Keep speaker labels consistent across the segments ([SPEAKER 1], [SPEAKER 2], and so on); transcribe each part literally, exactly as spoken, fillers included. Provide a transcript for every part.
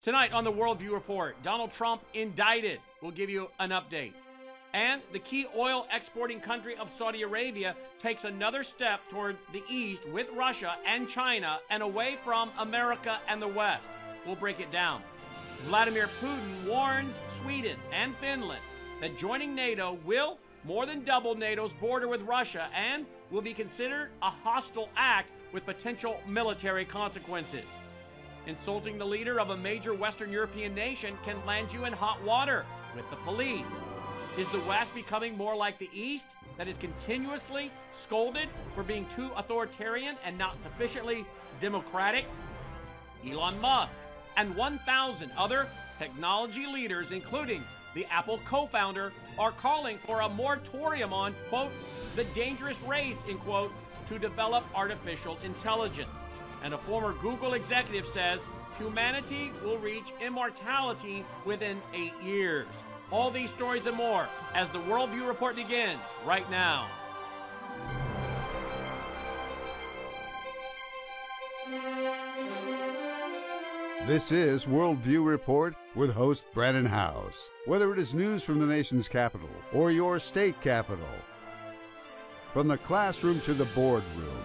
[SPEAKER 1] Tonight on the Worldview Report, Donald Trump indicted. We'll give you an update. And the key oil exporting country of Saudi Arabia takes another step toward the east with Russia and China and away from America and the West. We'll break it down. Vladimir Putin warns Sweden and Finland that joining NATO will more than double NATO's border with Russia and will be considered a hostile act with potential military consequences. Insulting the leader of a major Western European nation can land you in hot water with the police. Is the West becoming more like the East that is continuously scolded for being too authoritarian and not sufficiently democratic? Elon Musk and one thousand other technology leaders, including the Apple co-founder, are calling for a moratorium on, quote, the dangerous race, in quote, to develop artificial intelligence. And a former Google executive says humanity will reach immortality within eight years. All these stories and more as the Worldview Report begins right now.
[SPEAKER 2] This is Worldview Report with host Brandon House. Whether it is news from the nation's capital or your state capital, from the classroom to the boardroom,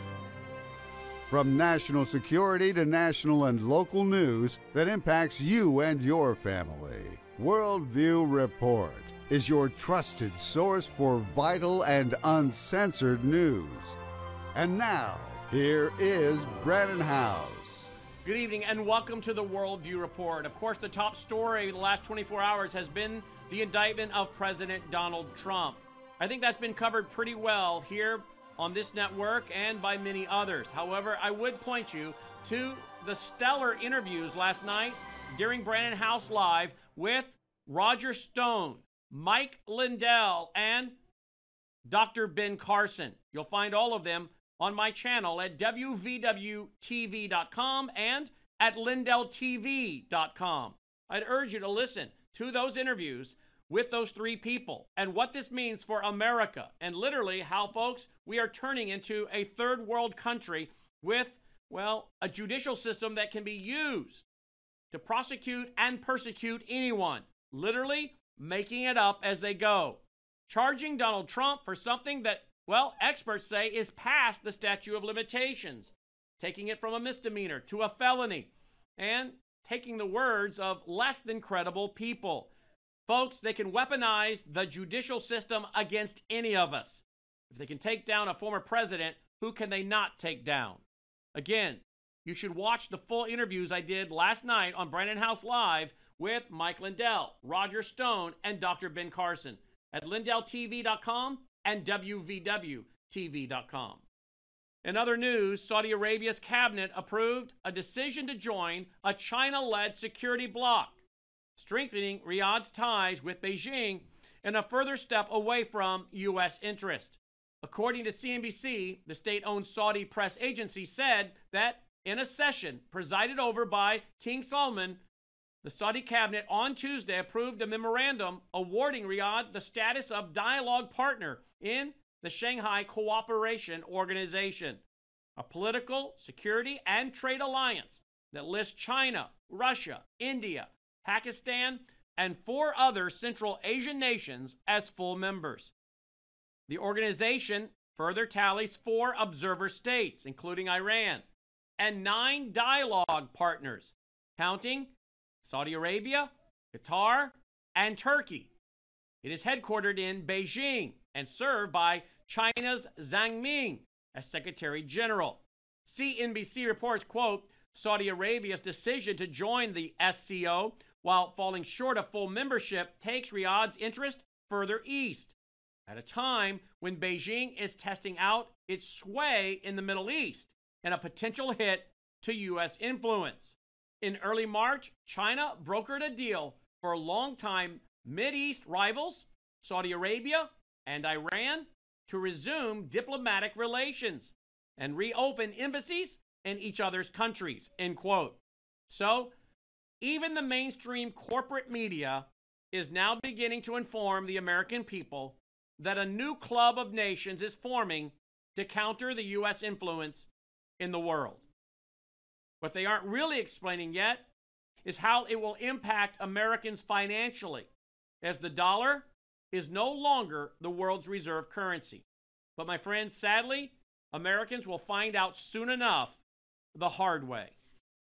[SPEAKER 2] from national security to national and local news that impacts you and your family, Worldview Report is your trusted source for vital and uncensored news. And now, here is Brandon House.
[SPEAKER 1] Good evening and welcome to the Worldview Report. Of course, the top story of the last twenty-four hours has been the indictment of President Donald Trump. I think that's been covered pretty well here on this network and by many others. However, I would point you to the stellar interviews last night during Brandon House Live with Roger Stone, Mike Lindell, and Doctor Ben Carson. You'll find all of them on my channel at W V W T V dot com and at Lindell T V dot com. I'd urge you to listen to those interviews with those three people and what this means for America and literally how, folks, we are turning into a third world country with, well, a judicial system that can be used to prosecute and persecute anyone, literally making it up as they go, charging Donald Trump for something that, well, experts say is past the statute of limitations, taking it from a misdemeanor to a felony, and taking the words of less than credible people. Folks, they can weaponize the judicial system against any of us. If they can take down a former president, who can they not take down? Again, you should watch the full interviews I did last night on Brandon House Live with Mike Lindell, Roger Stone, and Doctor Ben Carson at Lindell T V dot com and W V W T V dot com. In other news, Saudi Arabia's cabinet approved a decision to join a China-led security bloc, strengthening Riyadh's ties with Beijing and a further step away from U S interest. According to C N B C, the state-owned Saudi press agency said that in a session presided over by King Salman, the Saudi cabinet on Tuesday approved a memorandum awarding Riyadh the status of dialogue partner in the Shanghai Cooperation Organization, a political, security, and trade alliance that lists China, Russia, India, Pakistan, and four other Central Asian nations as full members. The organization further tallies four observer states, including Iran, and nine dialogue partners, counting Saudi Arabia, Qatar, and Turkey. It is headquartered in Beijing and served by China's Zhang Ming as Secretary General. C N B C reports, quote, Saudi Arabia's decision to join the S C O while falling short of full membership takes Riyadh's interest further east at a time when Beijing is testing out its sway in the Middle East and a potential hit to U S influence. In early March, China brokered a deal for longtime Mideast rivals, Saudi Arabia and Iran, to resume diplomatic relations and reopen embassies in each other's countries, end quote. So, even the mainstream corporate media is now beginning to inform the American people that a new club of nations is forming to counter the U S influence in the world. What they aren't really explaining yet, is how it will impact Americans financially, as the dollar is no longer the world's reserve currency. But my friends, sadly, Americans will find out soon enough the hard way.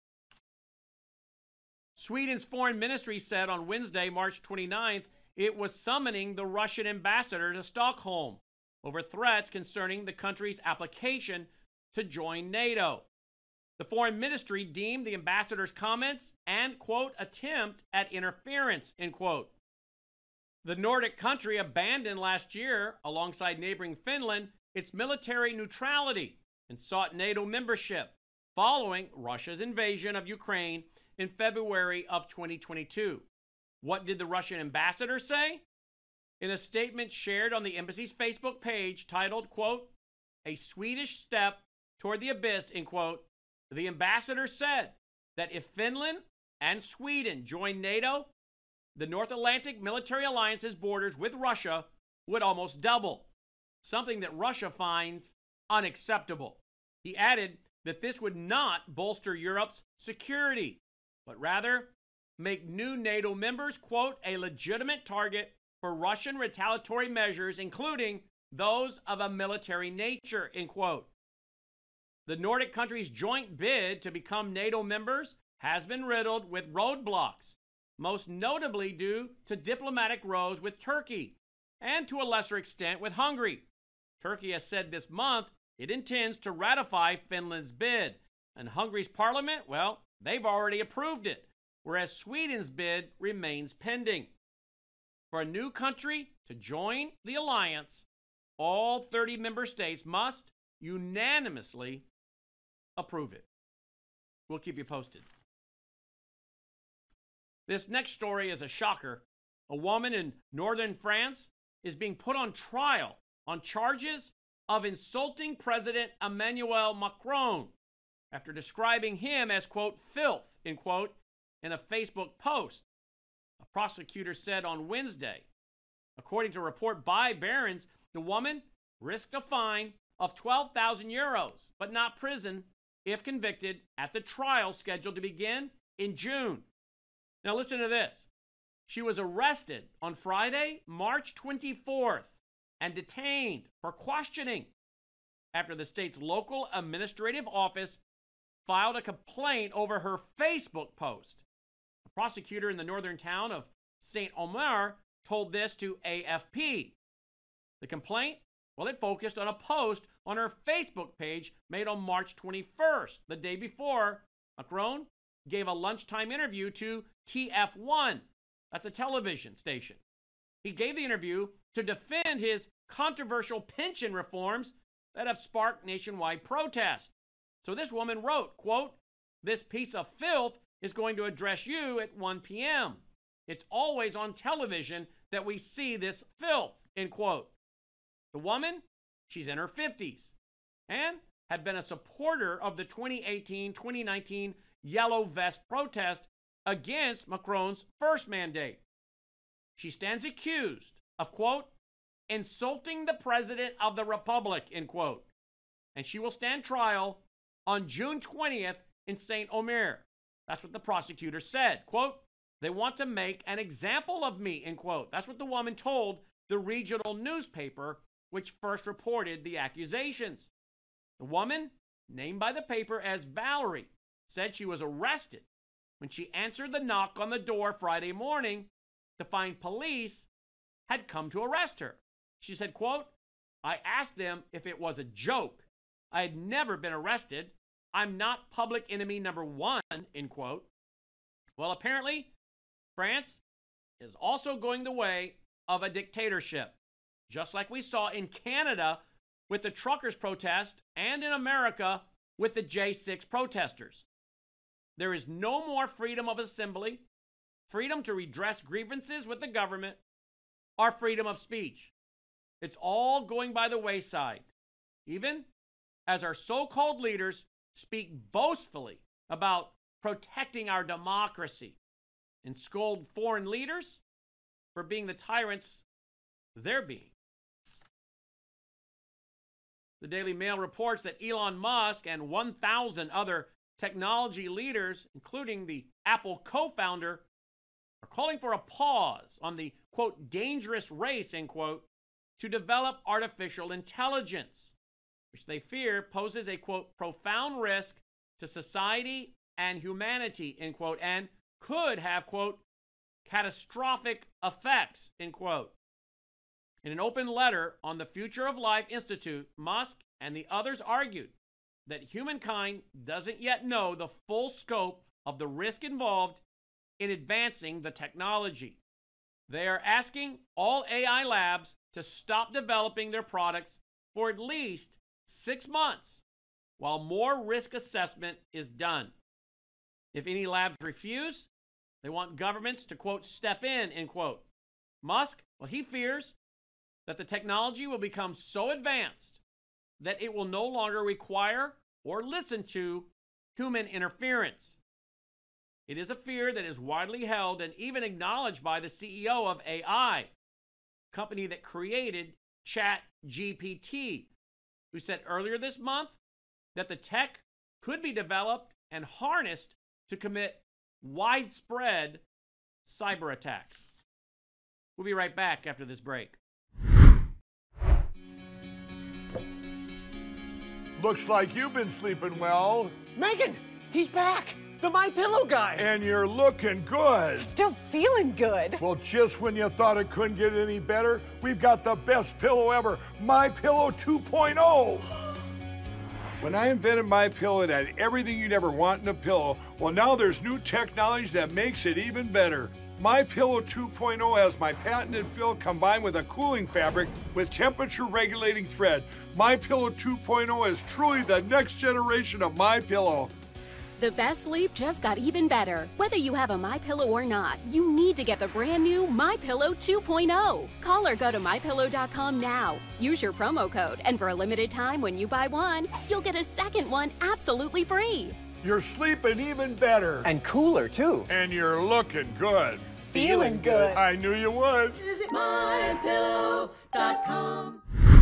[SPEAKER 1] Sweden's foreign ministry said on Wednesday, March twenty-ninth, it was summoning the Russian ambassador to Stockholm over threats concerning the country's application to join NATO. The foreign ministry deemed the ambassador's comments and, quote, attempt at interference, end quote. The Nordic country abandoned last year, alongside neighboring Finland, its military neutrality and sought NATO membership following Russia's invasion of Ukraine in February of twenty twenty-two. What did the Russian ambassador say? In a statement shared on the embassy's Facebook page titled, quote, a Swedish step toward the abyss, end quote, the ambassador said that if Finland and Sweden join NATO, the North Atlantic Military Alliance's borders with Russia would almost double, something that Russia finds unacceptable. He added that this would not bolster Europe's security, but rather make new NATO members, quote, a legitimate target for Russian retaliatory measures, including those of a military nature, end quote. The Nordic countries' joint bid to become NATO members has been riddled with roadblocks, most notably due to diplomatic rows with Turkey and to a lesser extent with Hungary. Turkey has said this month it intends to ratify Finland's bid, and Hungary's parliament, well, they've already approved it, whereas Sweden's bid remains pending. For a new country to join the alliance, all thirty member states must unanimously approve it. We'll keep you posted. This next story is a shocker. A woman in northern France is being put on trial on charges of insulting President Emmanuel Macron after describing him as, quote, filth, end quote, in a Facebook post. A prosecutor said on Wednesday. According to a report by Barron's, the woman risked a fine of twelve thousand euros, but not prison, if convicted at the trial scheduled to begin in June. Now listen to this. She was arrested on Friday, March twenty-fourth, and detained for questioning after the state's local administrative office filed a complaint over her Facebook post. A prosecutor in the northern town of Saint Omer told this to A F P. The complaint, well, it focused on a post on her Facebook page made on March twenty-first, the day before Macron gave a lunchtime interview to T F one. That's a television station. He gave the interview to defend his controversial pension reforms that have sparked nationwide protest. So this woman wrote, quote, this piece of filth is going to address you at one p.m. It's always on television that we see this filth, end quote. The woman, she's in her fifties and had been a supporter of the twenty eighteen twenty nineteen Yellow Vest protest against Macron's first mandate. She stands accused of, quote, insulting the president of the republic, end quote. And she will stand trial on June twentieth in Saint Omer. That's what the prosecutor said. Quote, they want to make an example of me, end quote. That's what the woman told the regional newspaper which first reported the accusations. The woman, named by the paper as Valerie, said she was arrested when she answered the knock on the door Friday morning to find police had come to arrest her. She said, quote, I asked them if it was a joke. I had never been arrested. I'm not public enemy number one, end quote. Well, apparently, France is also going the way of a dictatorship, just like we saw in Canada with the truckers' protest and in America with the J six protesters. There is no more freedom of assembly, freedom to redress grievances with the government, or freedom of speech. It's all going by the wayside, even as our so-called leaders speak boastfully about protecting our democracy and scold foreign leaders for being the tyrants they're being. The Daily Mail reports that Elon Musk and one thousand other technology leaders, including the Apple co-founder, are calling for a pause on the, quote, dangerous race, end quote, to develop artificial intelligence, which they fear poses a, quote, profound risk to society and humanity, end quote, and could have, quote, catastrophic effects, end quote. In an open letter on the Future of Life Institute, Musk and the others argued that humankind doesn't yet know the full scope of the risk involved in advancing the technology. They are asking all A I labs to stop developing their products for at least six months while more risk assessment is done. If any labs refuse, they want governments to, quote, step in, end quote. Musk, well, he fears that the technology will become so advanced that it will no longer require or listen to human interference. It is a fear that is widely held and even acknowledged by the C E O of A I, a company that created ChatGPT, who said earlier this month that the tech could be developed and harnessed to commit widespread cyber attacks. We'll be right back after this break.
[SPEAKER 3] Looks like you've been sleeping well.
[SPEAKER 4] Megan, he's back. The My Pillow guy.
[SPEAKER 3] And you're looking good.
[SPEAKER 5] Still feeling good.
[SPEAKER 3] Well, just when you thought it couldn't get any better, we've got the best pillow ever, My Pillow two point oh. When I invented My Pillow, it had everything you'd ever want in a pillow. Well, now there's new technology that makes it even better. My Pillow two point oh has my patented fill combined with a cooling fabric with temperature regulating thread. My Pillow two point oh is truly the next generation of My Pillow.
[SPEAKER 6] The best sleep just got even better. Whether you have a MyPillow or not, you need to get the brand new MyPillow two point oh. Call or go to my pillow dot com now. Use your promo code, and for a limited time when you buy one, you'll get a second one absolutely free.
[SPEAKER 3] You're sleeping even better.
[SPEAKER 4] And cooler, too.
[SPEAKER 3] And you're looking good.
[SPEAKER 5] Feeling good.
[SPEAKER 3] I knew you would.
[SPEAKER 7] Visit my pillow dot com.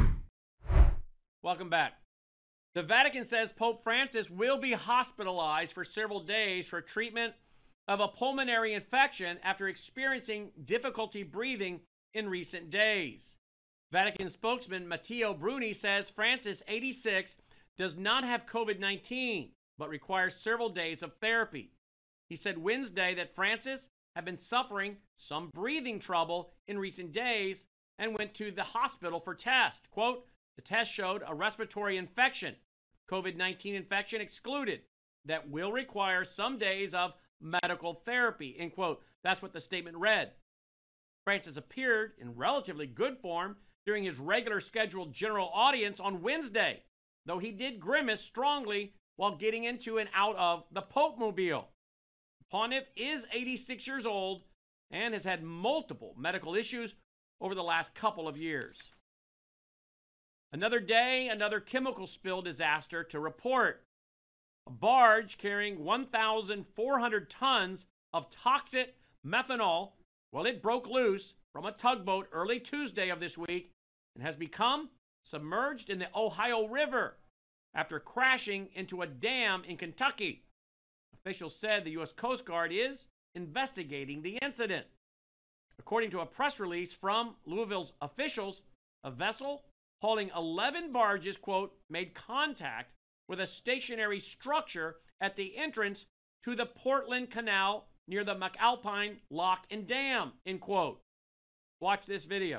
[SPEAKER 1] Welcome back. The Vatican says Pope Francis will be hospitalized for several days for treatment of a pulmonary infection after experiencing difficulty breathing in recent days. Vatican spokesman Matteo Bruni says Francis, eighty-six, does not have COVID nineteen, but requires several days of therapy. He said Wednesday that Francis had been suffering some breathing trouble in recent days and went to the hospital for tests. Quote, the test showed a respiratory infection, COVID nineteen infection excluded, that will require some days of medical therapy, end quote. That's what the statement read. Francis appeared in relatively good form during his regular scheduled general audience on Wednesday, though he did grimace strongly while getting into and out of the Pope-mobile. Pontiff is eighty-six years old and has had multiple medical issues over the last couple of years. Another day, another chemical spill disaster to report. A barge carrying one thousand four hundred tons of toxic methanol, well, it broke loose from a tugboat early Tuesday of this week and has become submerged in the Ohio River after crashing into a dam in Kentucky. Officials said the U S Coast Guard is investigating the incident. According to a press release from Louisville's officials, a vessel hauling eleven barges, quote, made contact with a stationary structure at the entrance to the Portland Canal near the McAlpine Lock and Dam, end quote. Watch this video.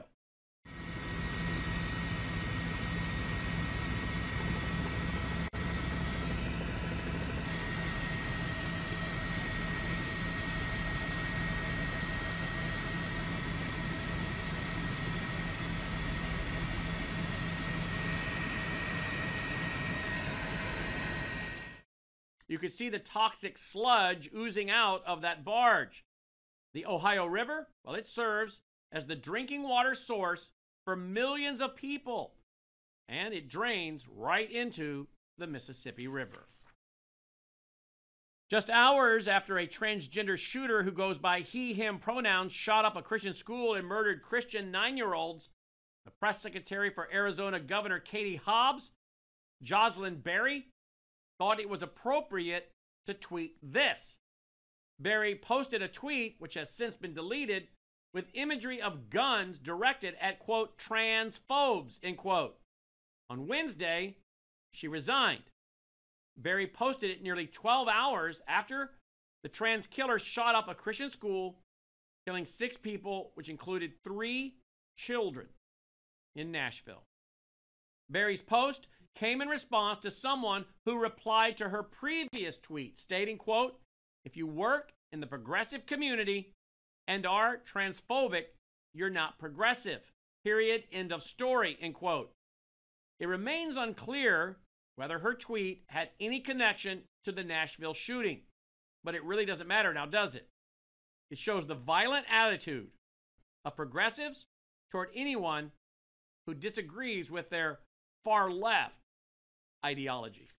[SPEAKER 1] You could see the toxic sludge oozing out of that barge. The Ohio River, well, it serves as the drinking water source for millions of people, and it drains right into the Mississippi River. Just hours after a transgender shooter who goes by he, him pronouns shot up a Christian school and murdered Christian nine-year-olds, the press secretary for Arizona Governor Katie Hobbs, Jocelyn Berry, thought it was appropriate to tweet this. Berry posted a tweet, which has since been deleted, with imagery of guns directed at, quote, transphobes, end quote. On Wednesday, she resigned. Berry posted it nearly twelve hours after the trans killer shot up a Christian school, killing six people, which included three children in Nashville. Berry's post came in response to someone who replied to her previous tweet, stating, quote, if you work in the progressive community and are transphobic, you're not progressive. Period. End of story, end quote. It remains unclear whether her tweet had any connection to the Nashville shooting, but it really doesn't matter now, does it? It shows the violent attitude of progressives toward anyone who disagrees with their far left ideology.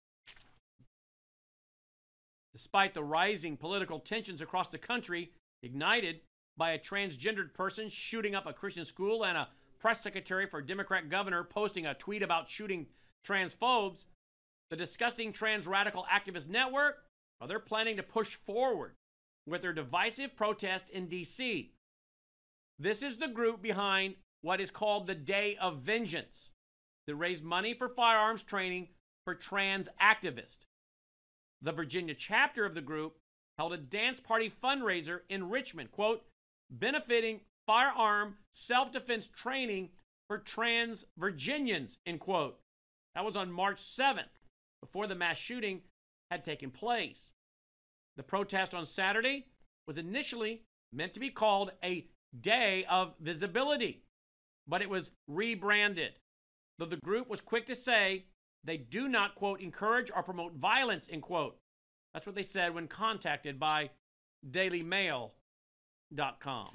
[SPEAKER 1] Despite the rising political tensions across the country, ignited by a transgendered person shooting up a Christian school and a press secretary for Democrat governor posting a tweet about shooting transphobes, the Disgusting Trans Radical Activist Network, well, they're planning to push forward with their divisive protest in D C. This is the group behind what is called the Day of Vengeance, that raised money for firearms training for trans activists. The Virginia chapter of the group held a dance party fundraiser in Richmond, quote, benefiting firearm self-defense training for trans Virginians, end quote. That was on March seventh, before the mass shooting had taken place. The protest on Saturday was initially meant to be called a Day of Visibility, but it was rebranded, though the group was quick to say they do not, quote, encourage or promote violence, end quote. That's what they said when contacted by daily mail dot com.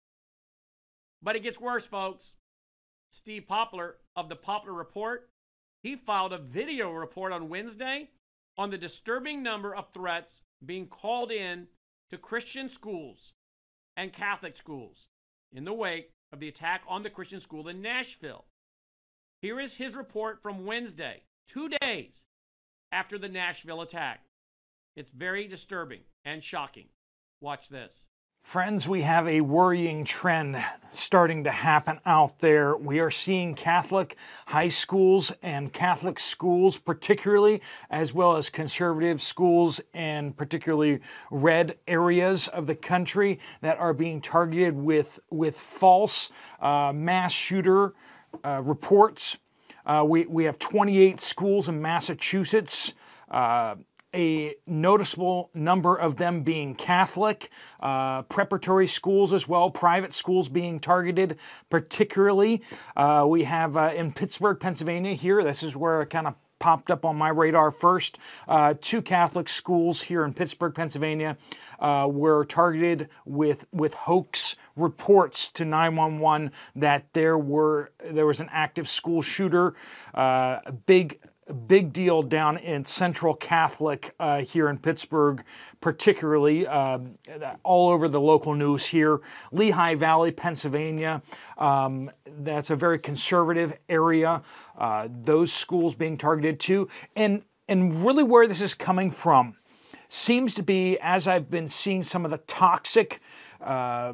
[SPEAKER 1] But it gets worse, folks. Steve Poplar of the Poplar Report, he filed a video report on Wednesday on the disturbing number of threats being called in to Christian schools and Catholic schools in the wake of the attack on the Christian school in Nashville. Here is his report from Wednesday, two days after the Nashville attack. It's very disturbing and shocking. Watch this.
[SPEAKER 8] Friends, we have a worrying trend starting to happen out there. We are seeing Catholic high schools and Catholic schools particularly, as well as conservative schools and particularly red areas of the country that are being targeted with, with false uh, mass shooter uh, reports. Uh, we, we have twenty-eight schools in Massachusetts, uh, a noticeable number of them being Catholic, uh, preparatory schools as well, private schools being targeted particularly. Uh, we have uh, in Pittsburgh, Pennsylvania here, this is where it kind of popped up on my radar first. Uh, two Catholic schools here in Pittsburgh, Pennsylvania uh, were targeted with, with hoax reports to nine one one that there were there was an active school shooter, uh, a big Big deal down in Central Catholic uh, here in Pittsburgh, particularly uh, all over the local news here. Lehigh Valley, Pennsylvania, um, that's a very conservative area. Uh, those schools being targeted too. And, and really where this is coming from seems to be, as I've been seeing some of the toxic uh,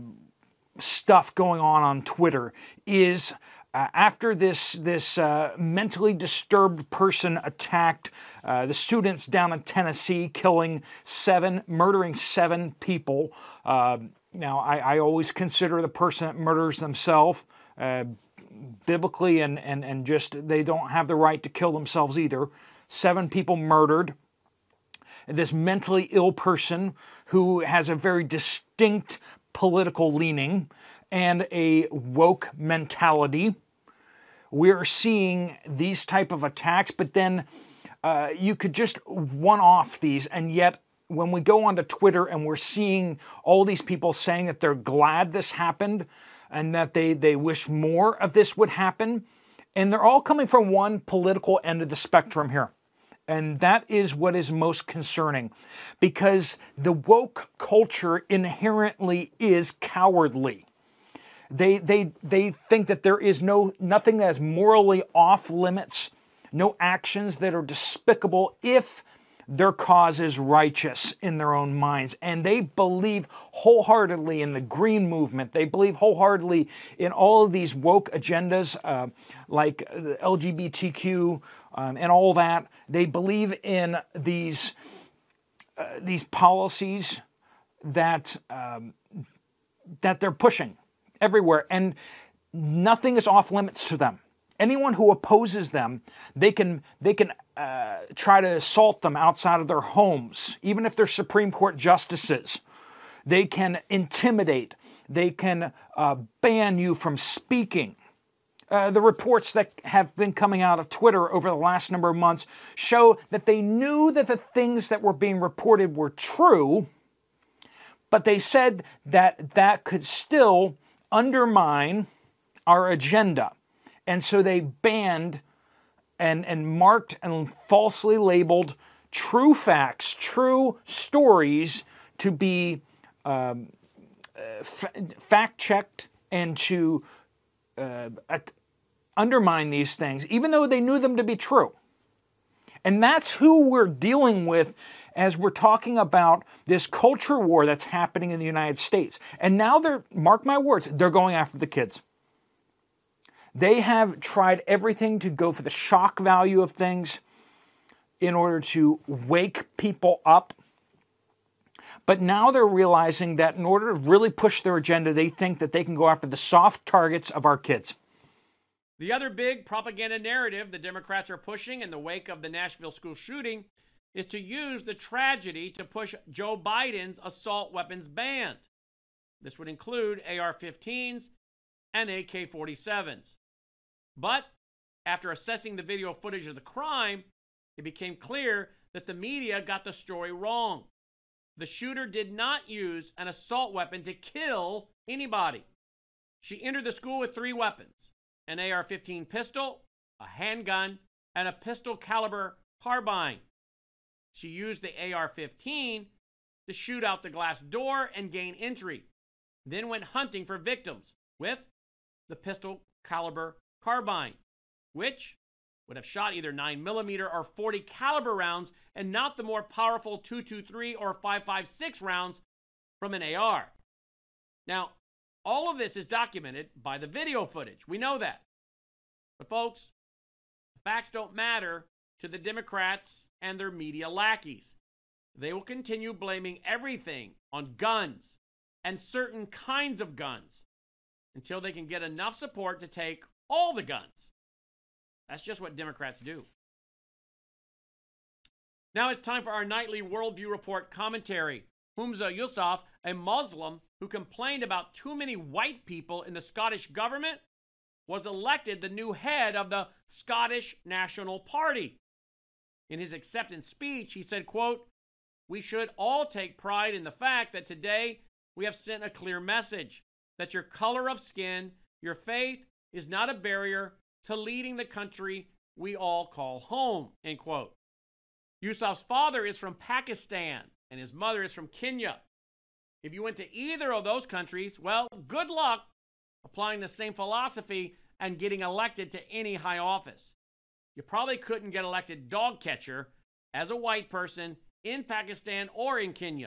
[SPEAKER 8] stuff going on on Twitter, is Uh, after this this uh, mentally disturbed person attacked uh, the students down in Tennessee, killing seven, murdering seven people. Uh, now, I, I always consider the person that murders themselves uh, biblically and, and, and just they don't have the right to kill themselves either. Seven people murdered. This mentally ill person who has a very distinct political leaning and a woke mentality. We're seeing these type of attacks, but then uh, you could just one-off these, and yet when we go onto Twitter and we're seeing all these people saying that they're glad this happened and that they, they wish more of this would happen, and they're all coming from one political end of the spectrum here. And that is what is most concerning, because the woke culture inherently is cowardly. They they they think that there is no nothing that is morally off limits, no actions that are despicable if their cause is righteous in their own minds, and they believe wholeheartedly in the green movement. They believe wholeheartedly in all of these woke agendas, uh, like the L G B T Q um, and all that. They believe in these uh, these policies that um, that they're pushing everywhere, and nothing is off limits to them. Anyone who opposes them, they can they can uh, try to assault them outside of their homes, even if they're Supreme Court justices. They can intimidate. They can uh, ban you from speaking. Uh, the reports that have been coming out of Twitter over the last number of months show that they knew that the things that were being reported were true, but they said that that could still undermine our agenda. And so they banned and, and marked and falsely labeled true facts, true stories to be um, uh, f- fact-checked and to uh, at- undermine these things, even though they knew them to be true. And that's who we're dealing with as we're talking about this culture war that's happening in the United States. And now they're, mark my words, they're going after the kids. They have tried everything to go for the shock value of things in order to wake people up. But now they're realizing that in order to really push their agenda, they think that they can go after the soft targets of our kids.
[SPEAKER 1] The other big propaganda narrative the Democrats are pushing in the wake of the Nashville school shooting is to use the tragedy to push Joe Biden's assault weapons ban. This would include A R fifteens and A K forty-sevens. But after assessing the video footage of the crime, it became clear that the media got the story wrong. The shooter did not use an assault weapon to kill anybody. She entered the school with three weapons: an A R fifteen pistol, a handgun, and a pistol caliber carbine. She used the A R fifteen to shoot out the glass door and gain entry, then went hunting for victims with the pistol caliber carbine, which would have shot either nine millimeter or forty caliber rounds and not the more powerful two twenty-three or five fifty-six rounds from an A R. Now, all of this is documented by the video footage. We know that. But folks, facts don't matter to the Democrats and their media lackeys. They will continue blaming everything on guns and certain kinds of guns until they can get enough support to take all the guns. That's just what Democrats do. Now it's time for our nightly Worldview Report commentary. Humza Yousaf, a Muslim who complained about too many white people in the Scottish government, was elected the new head of the Scottish National Party. In his acceptance speech, he said, quote, "We should all take pride in the fact that today we have sent a clear message that your color of skin, your faith, is not a barrier to leading the country we all call home," end quote. Yousaf's father is from Pakistan and his mother is from Kenya. If you went to either of those countries, well, good luck applying the same philosophy and getting elected to any high office. You probably couldn't get elected dog catcher as a white person in Pakistan or in Kenya.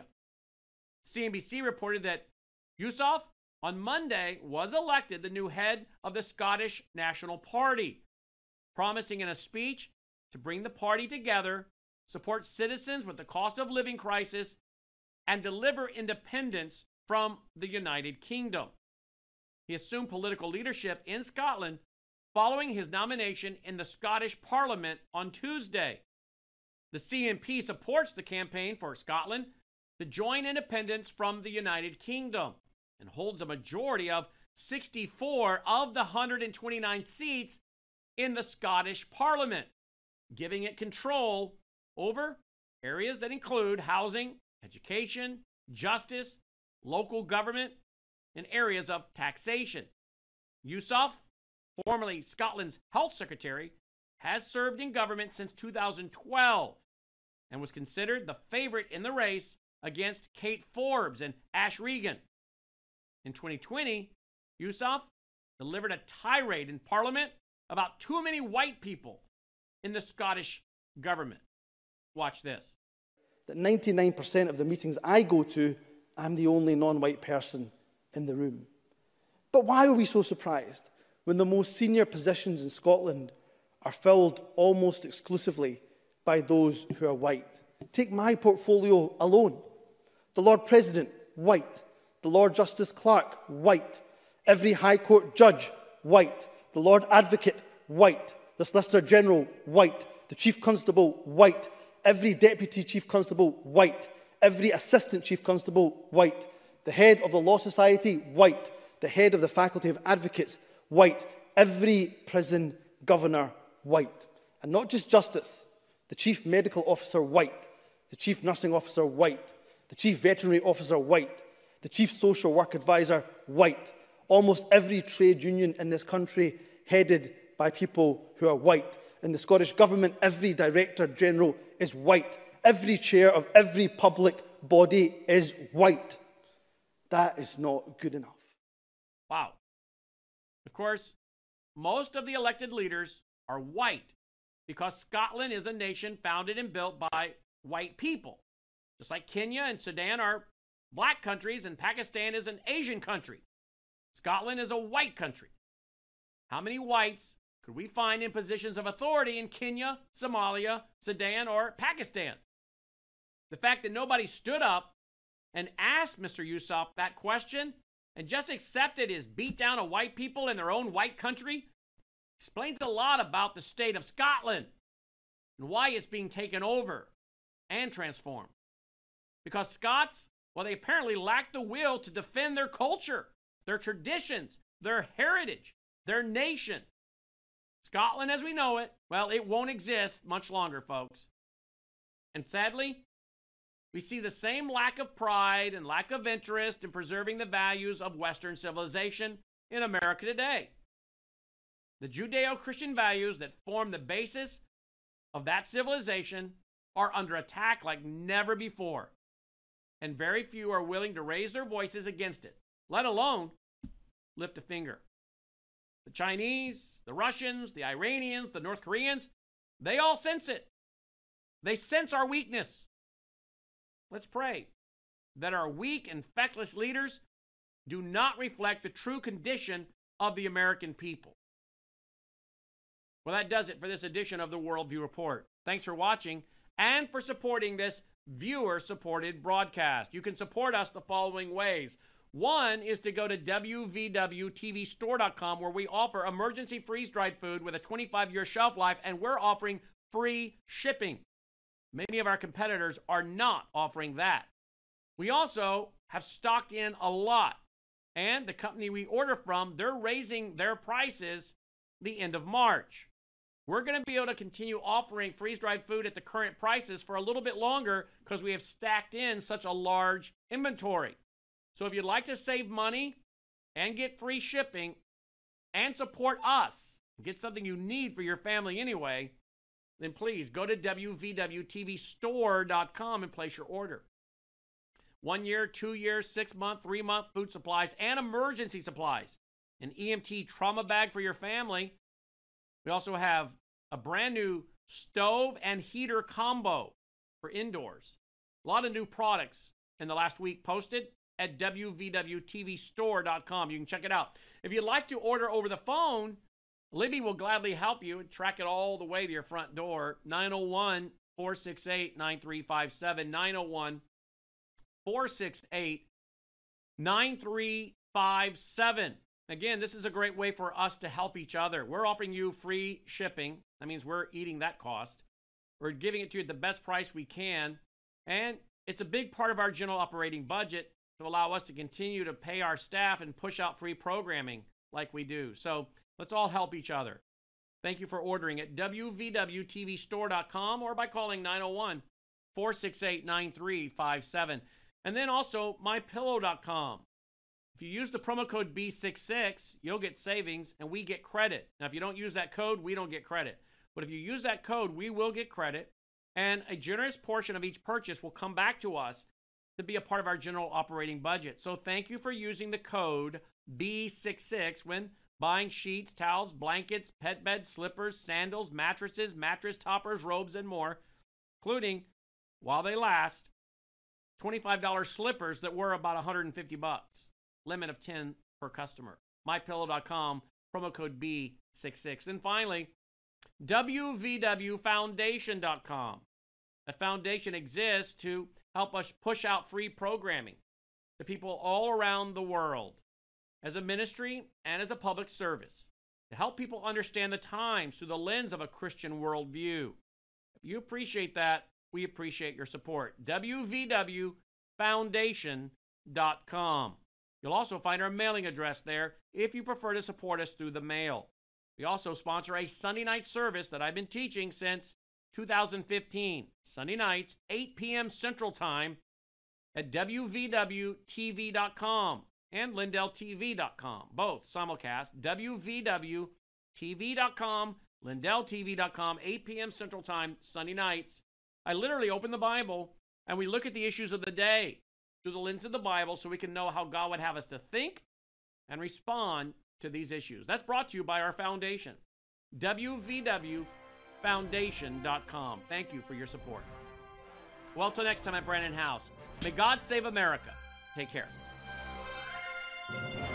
[SPEAKER 1] C N B C reported that Yousaf on Monday was elected the new head of the Scottish National Party, promising in a speech to bring the party together, support citizens with the cost of living crisis, and deliver independence from the United Kingdom. He assumed political leadership in Scotland following his nomination in the Scottish Parliament on Tuesday. The C N P supports the campaign for Scotland to join independence from the United Kingdom and holds a majority of sixty-four of the one hundred twenty-nine seats in the Scottish Parliament, giving it control over areas that include housing, education, justice, local government, and areas of taxation. Yousaf, formerly Scotland's Health Secretary, has served in government since two thousand twelve and was considered the favorite in the race against Kate Forbes and Ash Regan. In twenty twenty, Yousaf delivered a tirade in Parliament about too many white people in the Scottish government. Watch this.
[SPEAKER 9] that ninety-nine percent of the meetings I go to, I'm the only non-white person in the room. But why are we so surprised when the most senior positions in Scotland are filled almost exclusively by those who are white? Take my portfolio alone. The Lord President, white. The Lord Justice Clerk, white. Every High Court judge, white. The Lord Advocate, white. The Solicitor General, white. The Chief Constable, white. Every Deputy Chief Constable, white. Every Assistant Chief Constable, white. The Head of the Law Society, white. The Head of the Faculty of Advocates, white. Every Prison Governor, white. And not just Justice. The Chief Medical Officer, white. The Chief Nursing Officer, white. The Chief Veterinary Officer, white. The Chief Social Work Advisor, white. Almost every trade union in this country headed by people who are white. In the Scottish Government, every Director General is white. Every chair of every public body is white. That is not good enough.
[SPEAKER 1] Wow. Of course, most of the elected leaders are white because Scotland is a nation founded and built by white people. Just like Kenya and Sudan are black countries and Pakistan is an Asian country. Scotland is a white country. How many whites could we find in positions of authority in Kenya, Somalia, Sudan, or Pakistan? The fact that nobody stood up and asked Mister Yusuf that question and just accepted his beat down of white people in their own white country explains a lot about the state of Scotland and why it's being taken over and transformed. Because Scots, well, they apparently lack the will to defend their culture, their traditions, their heritage, their nation. Scotland as we know it, well, it won't exist much longer, folks. And sadly, we see the same lack of pride and lack of interest in preserving the values of Western civilization in America today. The Judeo-Christian values that form the basis of that civilization are under attack like never before. And very few are willing to raise their voices against it, let alone lift a finger. The Chinese, the Russians, the Iranians, the North Koreans, they all sense it. They sense our weakness. Let's pray that our weak and feckless leaders do not reflect the true condition of the American people. Well, that does it for this edition of the Worldview Report. Thanks for watching and for supporting this viewer-supported broadcast. You can support us the following ways. One is to go to W V W T V store dot com, where we offer emergency freeze-dried food with a twenty-five year shelf life, and we're offering free shipping. Many of our competitors are not offering that. We also have stocked in a lot, and the company we order from, they're raising their prices the end of March. We're going to be able to continue offering freeze-dried food at the current prices for a little bit longer because we have stacked in such a large inventory. So if you'd like to save money and get free shipping and support us, get something you need for your family anyway, then please go to W V W T V store dot com and place your order. One year, two year, six month, three month food supplies and emergency supplies. An E M T trauma bag for your family. We also have a brand new stove and heater combo for indoors. A lot of new products in the last week posted at W V W T V store dot com. You can check it out. If you'd like to order over the phone, Libby will gladly help you and track it all the way to your front door. nine oh one, four six eight, nine three five seven. nine oh one, four six eight, nine three five seven. Again, this is a great way for us to help each other. We're offering you free shipping. That means we're eating that cost. We're giving it to you at the best price we can. And it's a big part of our general operating budget to allow us to continue to pay our staff and push out free programming like we do. So let's all help each other. Thank you for ordering at W V W T V store dot com or by calling nine oh one, four six eight, nine three five seven. And then also my pillow dot com. If you use the promo code B sixty-six, you'll get savings and we get credit. Now, if you don't use that code, we don't get credit. But if you use that code, we will get credit. And a generous portion of each purchase will come back to us to be a part of our general operating budget. So thank you for using the code B sixty-six when buying sheets, towels, blankets, pet beds, slippers, sandals, mattresses, mattress toppers, robes, and more, including while they last. twenty-five dollars slippers that were about one hundred fifty bucks. Limit of ten per customer. my pillow dot com, promo code B sixty-six. And finally, W V W foundation dot com. That foundation exists to help us push out free programming to people all around the world as a ministry and as a public service to help people understand the times through the lens of a Christian worldview. If you appreciate that, we appreciate your support. W V W foundation dot com. You'll also find our mailing address there if you prefer to support us through the mail. We also sponsor a Sunday night service that I've been teaching since two thousand fifteen. Sunday nights, eight p.m. Central Time at W V W T V dot com and Lindell T V dot com. Both simulcast, W V W T V dot com, Lindell T V dot com, eight p.m. Central Time, Sunday nights. I literally open the Bible and we look at the issues of the day through the lens of the Bible so we can know how God would have us to think and respond to these issues. That's brought to you by our foundation, W V W foundation dot com. Thank you for your support. Well, till next time, I'm Brandon House. May God save America. Take care.